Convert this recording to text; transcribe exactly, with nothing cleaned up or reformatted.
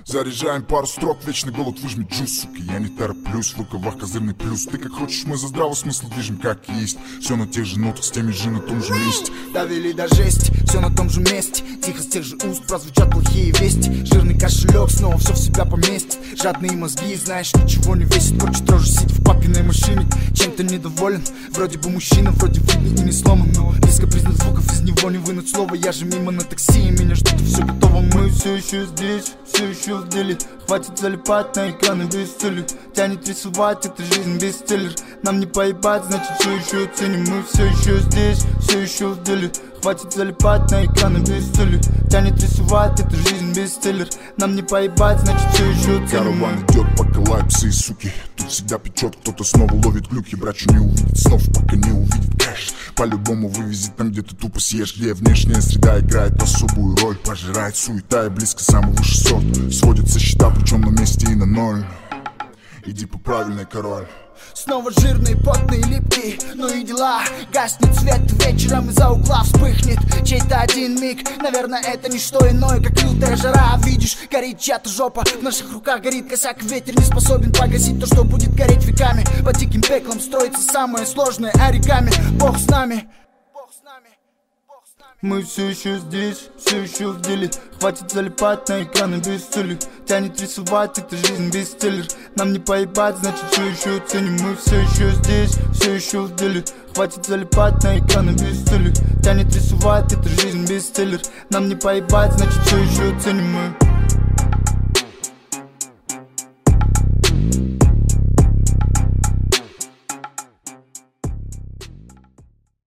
Заряжаем пару строк, вечный голод выжми джус, сука. Я не тороплюсь, в рукавах козырный плюс. Ты как хочешь, мы за здравый смысл движем, как есть. Все на тех же нотах, с теми же на том же месте. Довели до жести, все на том же месте. Тихо с тех же уст прозвучат плохие вести. Жирный кошелек снова все в себя поместит. Жадные мозги, знаешь, ничего не весит. Хочет тоже сидеть в папиной машине. Чем-то недоволен, вроде бы мужчина, вроде видный и не сломан. Но близко признак звуков, из него не вынуть слова. Я же мимо на такси, и меня ждут, и все готово. Мы все еще здесь, все еще в деле. Хватит залипать на экраны без цели. Тянет рисовать, это жизнь бестселлер. Нам не поебать, значит все еще ценим. Мы все еще здесь, все еще в деле. Хватит залипать на экраны без цели. Тянет рисовать, это жизнь бестселлер. Нам не поебать, значит все еще ценим. Караван идет по коллапсе и суки. Тут всегда печет, кто-то снова ловит глюки. Брачу не увидит снов, пока не увидит кэш. По-любому вывезет там, где ты тупо съешь. Где внешняя среда играет особую роль. Пожирает суета и близко самый высший сорт. Сводятся счета, причем на месте и на ноль. Иди по правильной, король. Снова жирные, потные, липкие, ну и дела. Гаснет свет вечером, из-за угла вспыхнет чей-то один миг. Наверное, это не что иное, как лютая жара. Видишь, горит чья-то жопа, в наших руках горит косяк. Ветер не способен погасить то, что будет гореть веками. По диким пеклам строится самое сложное оригами. Бог с нами. Мы все еще здесь, все еще в деле. Хватит залипать на экраны без цели. Тянет рисовать, это жизнь бестселлер. Нам не поебать, значит все еще ценим. Мы все еще здесь, все еще в деле. Хватит залипать на экраны без цели. Тянет рисовать, это жизнь бестселлер. Нам не поебать, значит все еще ценим мы.